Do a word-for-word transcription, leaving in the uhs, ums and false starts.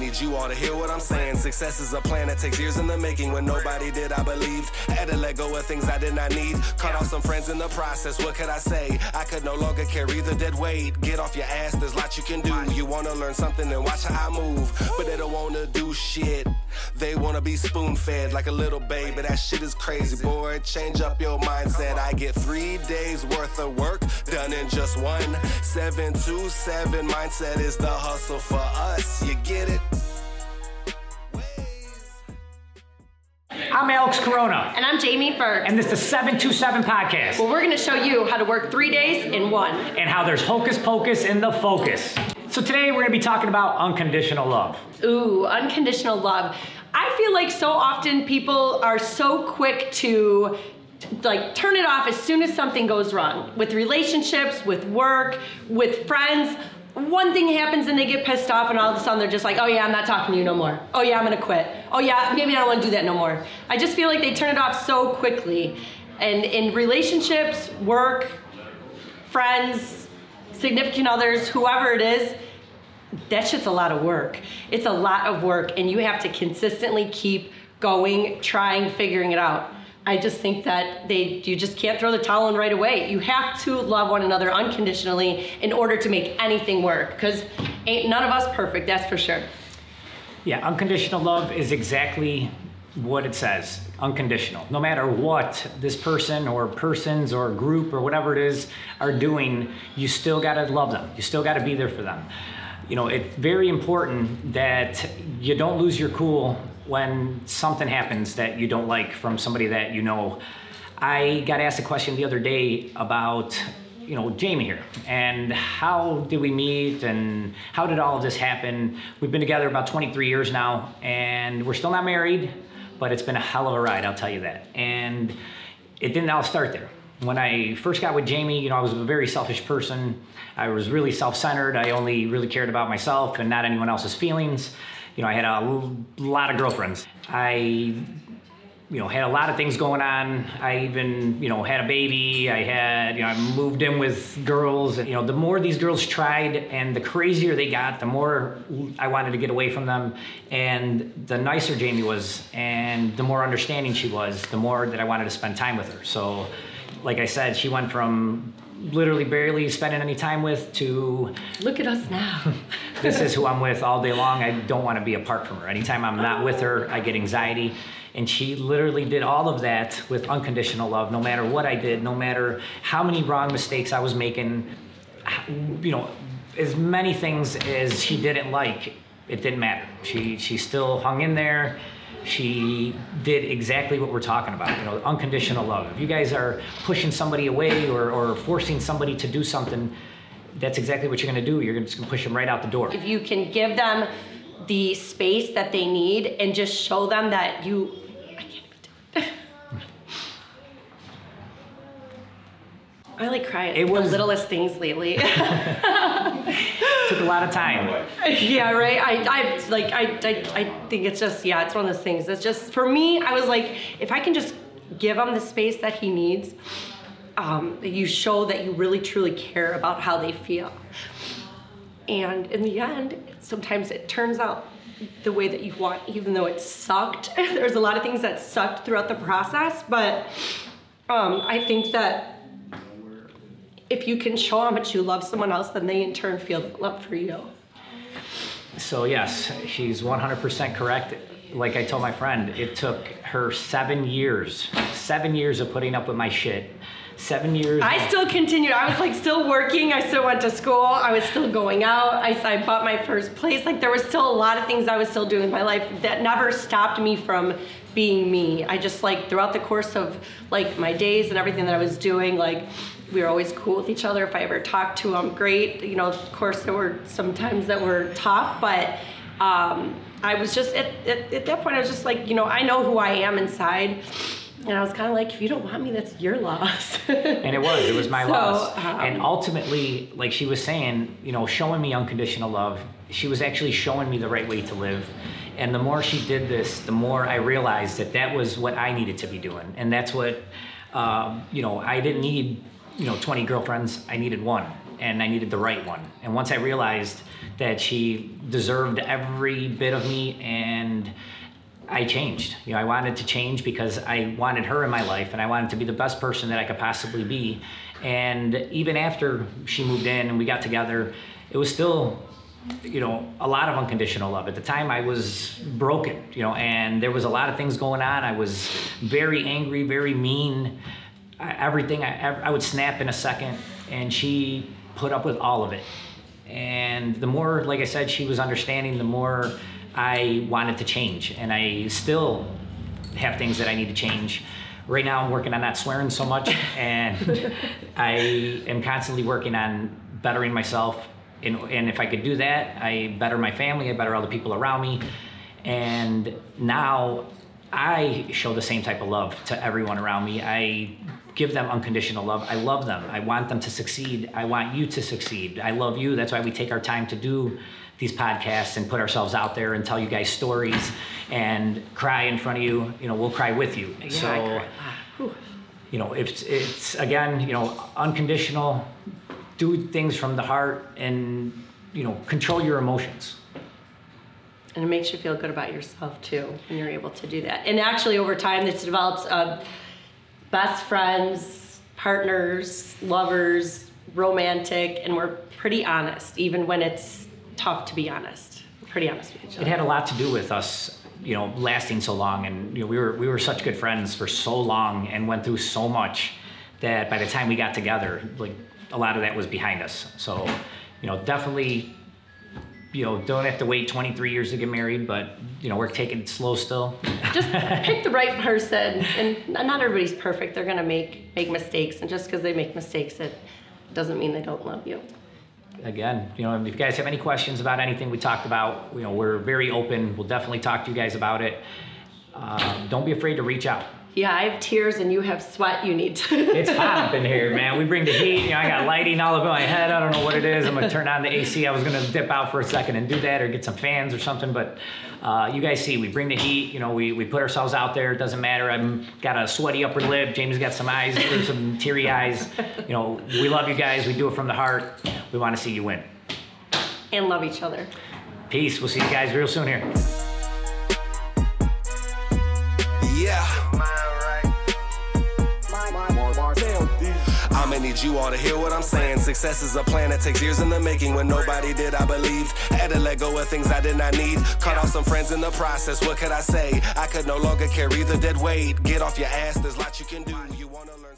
need you all to hear what I'm saying. Success is a plan that takes years in the making. When nobody did, I believed. I had to let go of things I did not need. Cut off some friends in the process, what could I say? I could no longer carry the dead weight. Get off your ass, there's lots you can do. You wanna learn something and watch how I move, but they don't wanna do shit. They wanna be spoon-fed like a little baby. That shit is crazy, boy. Change up your mindset. I get three days worth of work done in just one. Seven to seven mindset is the hustle for us. You get it? I'm Alex Corona. And I'm Jamie Burke. And this is the seven two seven podcast. Well, we're going to show you how to work three days in one. And how there's hocus pocus in the focus. So today we're going to be talking about unconditional love. Ooh, unconditional love. I feel like so often people are so quick to like turn it off as soon as something goes wrong. With relationships, with work, with friends. One thing happens and they get pissed off and all of a sudden they're just like, oh yeah, I'm not talking to you no more. Oh yeah, I'm gonna quit. Oh yeah, maybe I don't wanna do that no more. I just feel like they turn it off so quickly. And in relationships, work, friends, significant others, whoever it is, that shit's a lot of work. It's a lot of work and you have to consistently keep going, trying, figuring it out. I just think that they you just can't throw the towel in right away. You have to love one another unconditionally in order to make anything work, because ain't none of us perfect, that's for sure. Yeah, unconditional love is exactly what it says, unconditional. No matter what this person or persons or group or whatever it is are doing, you still gotta love them. You still gotta be there for them. You know, it's very important that you don't lose your cool when something happens that you don't like from somebody that you know. I got asked a question the other day about, you know, Jamie here, and how did we meet and how did all of this happen? We've been together about twenty-three years now, and we're still not married, but it's been a hell of a ride, I'll tell you that. And it didn't all start there. When I first got with Jamie, you know, I was a very selfish person. I was really self-centered. I only really cared about myself and not anyone else's feelings. You know, I had a lot of girlfriends. I, you know, had a lot of things going on. I even, you know, had a baby. I had, you know, I moved in with girls. You know, the more these girls tried and the crazier they got, the more I wanted to get away from them. And the nicer Jamie was and the more understanding she was, the more that I wanted to spend time with her. So, like I said, she went from literally barely spending any time with to look at us now. This is who I'm with all day long. I don't want to be apart from her. Anytime I'm not with her, I get anxiety. And she literally did all of that with unconditional love, no matter what I did, no matter how many wrong mistakes I was making, you know, as many things as she didn't like, it didn't matter. She she still hung in there. She did exactly what we're talking about, you know, unconditional love. If you guys are pushing somebody away or, or forcing somebody to do something, that's exactly what you're gonna do. You're just gonna push them right out the door. If you can give them the space that they need and just show them that you, I can't even do it. I like cry at it was, the littlest things lately. Took a lot of time. Yeah, right. I, I like. I, I, I think it's just. Yeah, it's one of those things. It's just for me. I was like, if I can just give him the space that he needs, um, you show that you really truly care about how they feel. And in the end, sometimes it turns out the way that you want, even though it sucked. There's a lot of things that sucked throughout the process, but um, I think that if you can show how much you love someone else, then they in turn feel that love for you. So yes, she's one hundred percent correct. Like I told my friend, it took her seven years, seven years of putting up with my shit. Seven years. I of- still continued. I was like still working. I still went to school. I was still going out. I, I bought my first place. Like there was still a lot of things I was still doing in my life that never stopped me from being me. I just like throughout the course of like my days and everything that I was doing, like we were always cool with each other. If I ever talked to him, great. You know, of course there were some times that were tough, but um, I was just, at, at, at that point I was just like, you know, I know who I am inside. And I was kind of like, if you don't want me, that's your loss. And it was, it was my so, loss. Um, and ultimately, like she was saying, you know, showing me unconditional love, she was actually showing me the right way to live. And the more she did this, the more I realized that that was what I needed to be doing. And that's what, um, you know, I didn't need, you know, twenty girlfriends, I needed one. and I needed the right one. And once I realized that she deserved every bit of me, and I changed. You know, I wanted to change because I wanted her in my life, and I wanted to be the best person that I could possibly be. And even after she moved in and we got together, it was still, you know, a lot of unconditional love. At the time, I was broken, you know, and there was a lot of things going on. I was very angry, very mean. I, everything, I, I would snap in a second, and she put up with all of it. And the more, like I said, she was understanding, the more I wanted to change. And I still have things that I need to change. Right now, I'm working on not swearing so much, and I am constantly working on bettering myself. And, and if I could do that, I better my family, I better all the people around me. And now I show the same type of love to everyone around me. I give them unconditional love. I love them. I want them to succeed. I want you to succeed. I love you. That's why we take our time to do these podcasts and put ourselves out there and tell you guys stories and cry in front of you. You know, we'll cry with you. Yeah, so, I cry. you know, it's, it's again, you know, unconditional. Do things from the heart, and, you know, control your emotions. And it makes you feel good about yourself too when you're able to do that. And actually, over time, this develops uh, best friends, partners, lovers, romantic, and we're pretty honest, even when it's tough to be honest. We're pretty honest with each other. It had a lot to do with us, you know, lasting so long, and you know, we were we were such good friends for so long and went through so much that by the time we got together, like, a lot of that was behind us. So, you know, definitely, you know, don't have to wait twenty-three years to get married, but, you know, we're taking it slow still. Just pick the right person, and not everybody's perfect. They're gonna make make mistakes, and just because they make mistakes, it doesn't mean they don't love you. Again, you know, if you guys have any questions about anything we talked about, you know, we're very open. We'll definitely talk to you guys about it. Um, don't be afraid to reach out. Yeah, I have tears and you have sweat. You need to. It's hot up in here, man. We bring the heat. You know, I got lighting all over my head. I don't know what it is. I'm gonna turn on the A C. I was gonna dip out for a second and do that, or get some fans or something. But uh, you guys see, we bring the heat. You know, we, we put ourselves out there. It doesn't matter. I've got a sweaty upper lip. Jamie's got some eyes, or some teary eyes. You know, we love you guys. We do it from the heart. We want to see you win. And love each other. Peace. We'll see you guys real soon here. Yeah. I'ma need you all to hear what I'm saying. Success is a plan that takes years in the making. When nobody did, I believed. Had to let go of things I did not need. Cut off some friends in the process. What could I say? I could no longer carry the dead weight. Get off your ass. There's lots you can do. You wanna learn.